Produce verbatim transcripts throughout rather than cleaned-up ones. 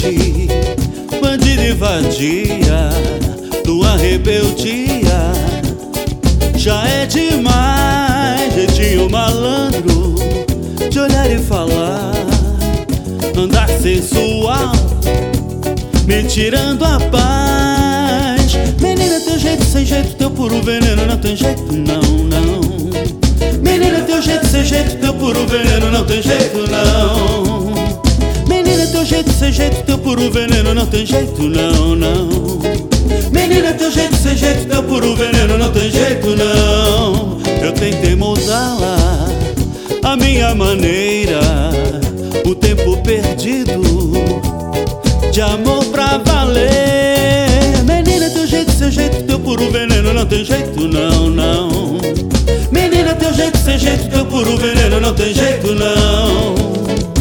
noite, bandido e vadia, tua rebeldia já é demais. Jeitinho malandro de olhar e falar, andar sensual, me tirando a paz. Menina, teu jeito sem jeito, teu puro veneno, não tem jeito não, não. Menina, teu jeito sem jeito, teu puro veneno, não tem jeito não. Menina, teu jeito sem jeito, teu puro veneno, não tem jeito não, não. Menina, teu jeito sem jeito, teu puro veneno, não tem jeito não. Eu tentei moldá-la a minha maneira, o tempo perdido de amor pra valer. Menina, teu jeito sem jeito, teu puro veneno, não tem jeito não, não. Menina, teu jeito sem jeito, teu puro veneno, não tem jeito não.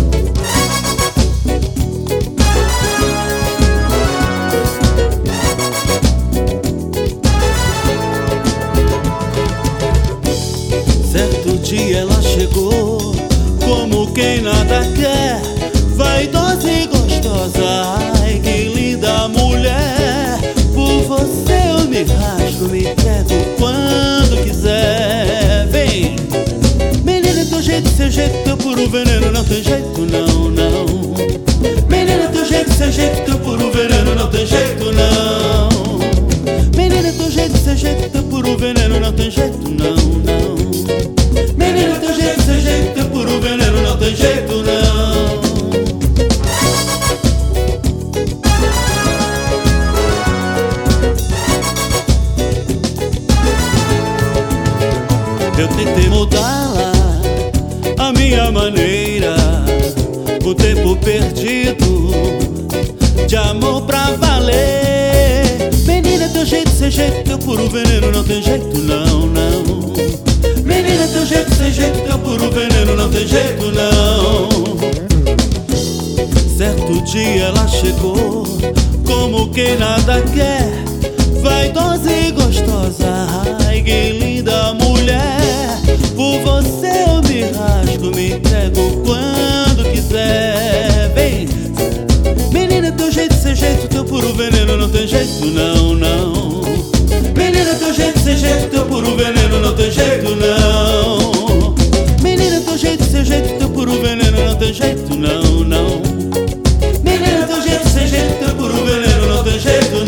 Certo dia ela chegou como quem nada quer, vaidosa e gostosa. Ai, que linda mulher. Por você eu me rasgo, me entrego quando quiser. Vem, menina, teu jeito sem jeito, teu puro veneno, não tem jeito não, não. Menina, teu jeito sem jeito, teu puro veneno, não tem jeito não. Menina, teu jeito sem jeito, teu puro veneno, não tem jeito não, não. Menina, teu jeito sem jeito, teu puro veneno, não tem jeito não. Eu tentei mudá-la a minha maneira, o tempo perdido de amor pra valer. Menina, teu jeito sem jeito, teu puro veneno, não tem jeito não, não. Menina, teu jeito sem jeito, teu puro veneno, não tem jeito não. Certo dia ela chegou como quem nada quer, vaidosa e gostosa. Ai, que linda mulher. Por você eu me rasgo, me entrego quando quiser. Vem, menina, teu jeito sem jeito, teu puro veneno, não tem jeito não, não. Menina, teu jeito sem jeito, teu puro veneno, não tem jeito não. Menina, teu jeito sem jeito, teu puro veneno, não tem jeito não, não. Menina, teu jeito sem jeito, teu puro veneno, não tem jeito